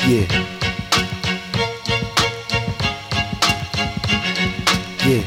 Yeah. Yeah.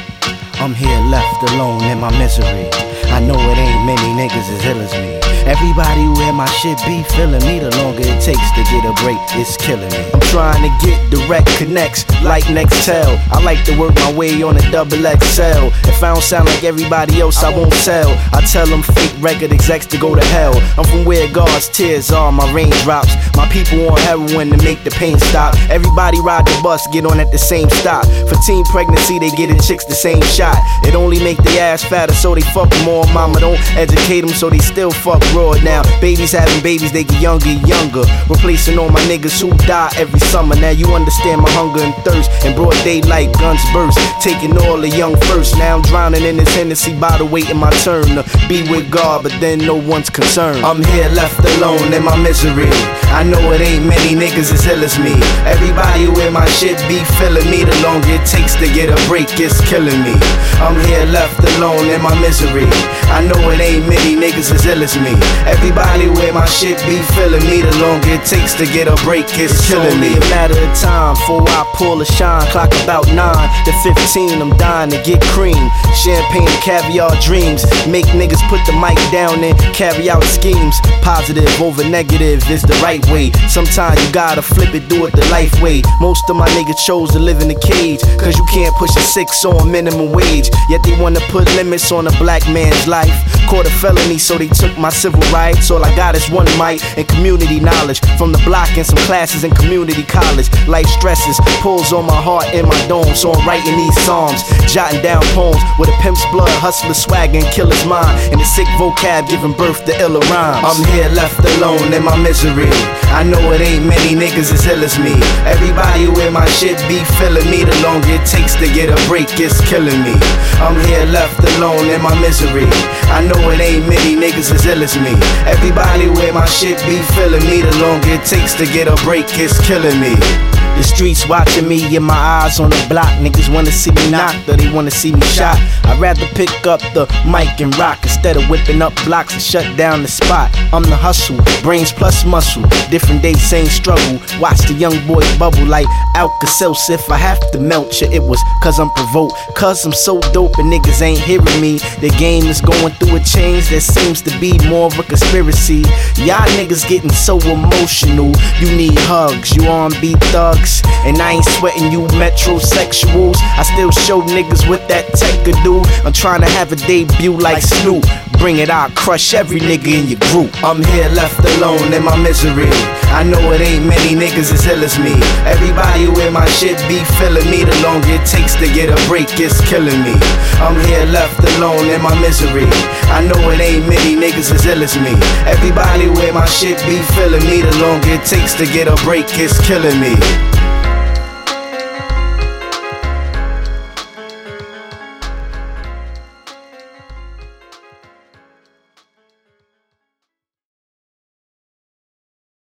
I'm here left alone in my misery. I know it ain't many niggas as ill as me. Everybody where my shit be feeling me. The longer it takes to get a break, it's killing me. I'm trying to get direct connects like Nextel. I like to work my way on a double XL. If I don't sound like everybody else, I won't sell. I tell them fake record execs to go to hell. I'm from where God's tears are, my raindrops. My people on heroin to make the pain stop. Everybody ride the bus, get on at the same stop. For teen pregnancy, they get the chicks the same shot. It only make the ass fatter, so they fuck more. Mama don't educate them, so they still fuck raw. Now babies having babies, they get younger and younger, replacing all my niggas who die every summer. Now you understand my hunger and thirst. In broad daylight, guns burst, taking all the young first. Now I'm drowning in this Hennessy bottle, waiting my turn to be with God, but then no one's concerned. I'm here left alone in my misery. I know it ain't many niggas as ill as me. Everybody where my shit be feeling me. The longer it takes to get a break, it's killing me. I'm here left alone in my misery. I know it ain't many niggas as ill as me. Everybody where my shit be feeling me. The longer it takes to get a break, it's killing me. A matter of time before I pull a shine. Clock about 9 to 15, I'm dying to get cream. Champagne and caviar dreams make niggas put the mic down and carry out schemes. Positive over negative is the right way. Sometimes you gotta flip it, do it the life way. Most of my niggas chose to live in a cage, cause you can't push a 6 on minimum wage. Yet they wanna put limits on a black man's life. Caught a felony, so they took my civil rights. All I got is one mic and community knowledge from the block and some classes in community college. Life stresses, pulls on my heart and my dome, so I'm writing these psalms, jotting down poems with a pimp's blood, hustler swag and killer's mind, and a sick vocab giving birth to iller rhymes. I'm here left alone in my misery. I know it ain't many niggas as ill as me. Everybody where my shit be feeling me. The longer it takes to get a break, it's killing me. I'm here left alone in my misery. I know it ain't many niggas as ill as me. Everybody where my shit be feeling me. The longer it takes to get a break, it's killing me. The streets watching me and my eyes on the block. Niggas wanna see me knocked or they wanna see me shot. I'd rather pick up the mic and rock instead of whipping up blocks and shut down the spot. I'm the hustle, brains plus muscle. Different days, same struggle. Watch the young boy bubble like Alka-Seltzer. If I have to melt you, it was cause I'm provoked. Cause I'm so dope and niggas ain't hearing me. The game is going through a change that seems to be more of a conspiracy. Y'all niggas getting so emotional. You need hugs, you R&B thugs. And I ain't sweating you metrosexuals. I still show niggas what that tech could do. I'm trying to have a debut like Snoop. Bring it out, crush every nigga in your group. I'm here left alone in my misery. I know it ain't many niggas as ill as me. Everybody where my shit be feeling me. The longer it takes to get a break, it's killing me. I'm here left alone in my misery. I know it ain't many niggas as ill as me. Everybody where my shit be feeling me. The longer it takes to get a break, it's killing me.